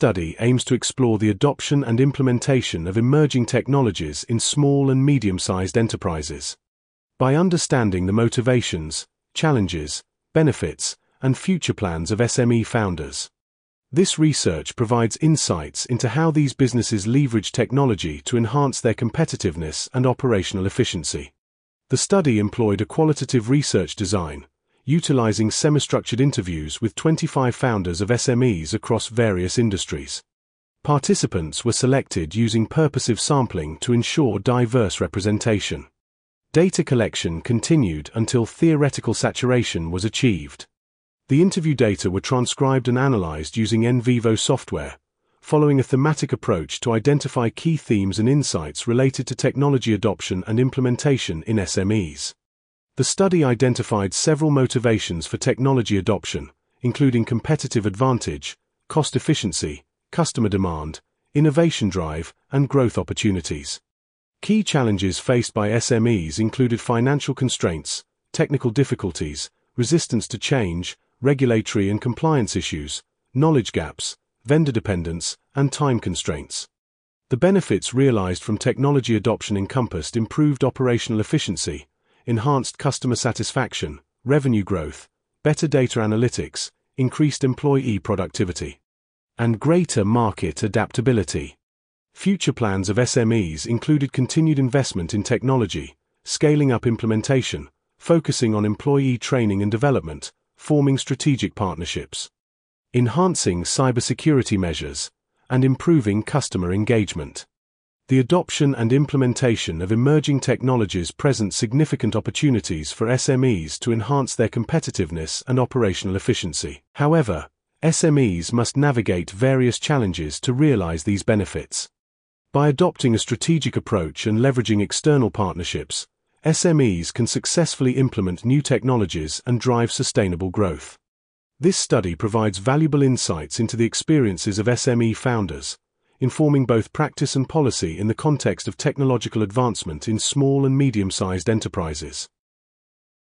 study aims to explore the adoption and implementation of emerging technologies in small and medium-sized enterprises. By understanding the motivations, challenges, benefits, and future plans of SME founders, this research provides insights into how these businesses leverage technology to enhance their competitiveness and operational efficiency. The study employed a qualitative research design, utilizing semi-structured interviews with 25 founders of SMEs across various industries. Participants were selected using purposive sampling to ensure diverse representation. Data collection continued until theoretical saturation was achieved. The interview data were transcribed and analyzed using NVivo software, following a thematic approach to identify key themes and insights related to technology adoption and implementation in SMEs. The study identified several motivations for technology adoption, including competitive advantage, cost efficiency, customer demand, innovation drive, and growth opportunities. Key challenges faced by SMEs included financial constraints, technical difficulties, resistance to change, regulatory and compliance issues, knowledge gaps, vendor dependence, and time constraints. The benefits realized from technology adoption encompassed improved operational efficiency, enhanced customer satisfaction, revenue growth, better data analytics, increased employee productivity, and greater market adaptability. Future plans of SMEs included continued investment in technology, scaling up implementation, focusing on employee training and development, forming strategic partnerships, enhancing cybersecurity measures, and improving customer engagement. The adoption and implementation of emerging technologies present significant opportunities for SMEs to enhance their competitiveness and operational efficiency. However, SMEs must navigate various challenges to realize these benefits. By adopting a strategic approach and leveraging external partnerships, SMEs can successfully implement new technologies and drive sustainable growth. This study provides valuable insights into the experiences of SME founders, informing both practice and policy in the context of technological advancement in small and medium-sized enterprises.